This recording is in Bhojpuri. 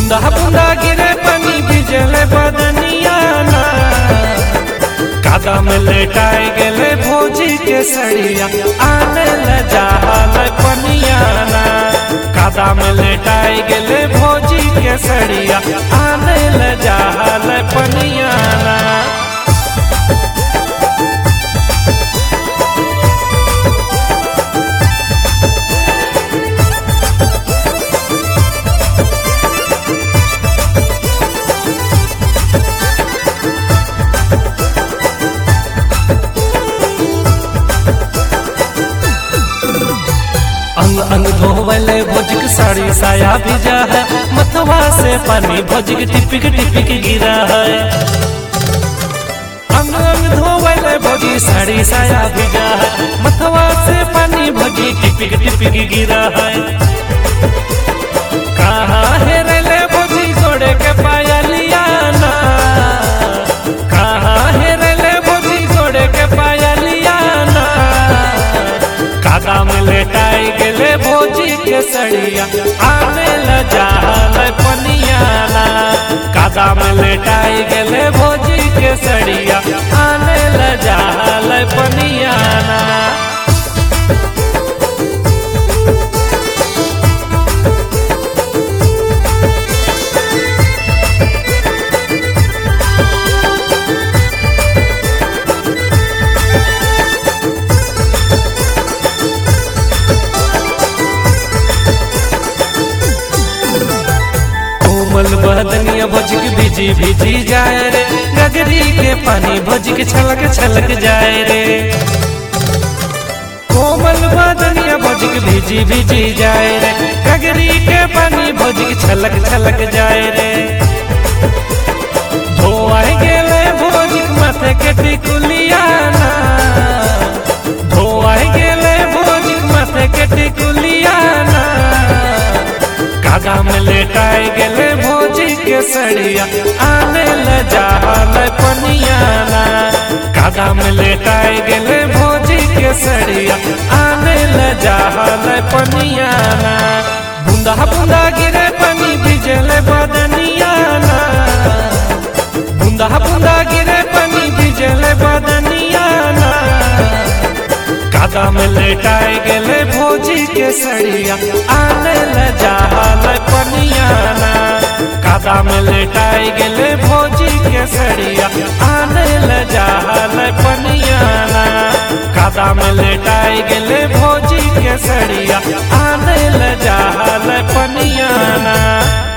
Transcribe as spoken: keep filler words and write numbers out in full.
बूंदा बूंदा गिरे पानी भिजले बदनिया ना, कादा में लेटाए गेले भोजी के सड़िया आने ल जाल पनिया ना, कादा में लेटाए गेले भोजी के सड़िया आने ल जाल पनिया ना। अंग अंग धोवले भोजिक साड़ी साया भिजा है, मथवा से पानी भोजिक टिपिक टिपिक गिरा है। अंग अंग धोवले भोजी साड़ी साया भिजा है, मथवा से पानी भोजी टिपिक टिपिक गिरा है। कहाँ है रेले भोजी घोड़े के पाया लिया ना, कहाँ है रेले भोजी घोड़े के पाया लिया ना, कादा में लेटाई गेले भोजी के सड़िया आने ल जाल पनिया ना, कादा में लेटाई गेले भोजी के सड़िया आने ल जाल पनिया ना। बदनिया भोजिक भिजी भिजी जाए रे, गगरी के पानी भोजिक छलक छलक जाए रे। कोमल बदनिया भोजिक भिजी भिजी जाए रे, गगरी के पानी भोजिक छलक छलक जाए रे। धोआई गेले भोजिक माथे के टिकुलिया ना, धोआई गेले भोजिक माथे के टिकुलिया ना, कादा में लेटाए गेले भोजी के सड़िया आने ल जाल पनिया ना, कादा में लेटाए गेले भोजी के सड़िया आने ल जाल पनिया ना। बूंदा बूंदा गिरे पानी भिजले बदनिया ना, बूंदा बूंदा गिरे पानी भिजले बदनिया ना, कादा में लेटाए गेले भोजी के सड़िया आने ल जाल पनिया ना, कादा में लेटाए गेले भोजी के सड़िया आने ल जाल पनिया ना, कादा में लेटाए गेले भोजी के सड़िया आने ल जाल पनिया ना।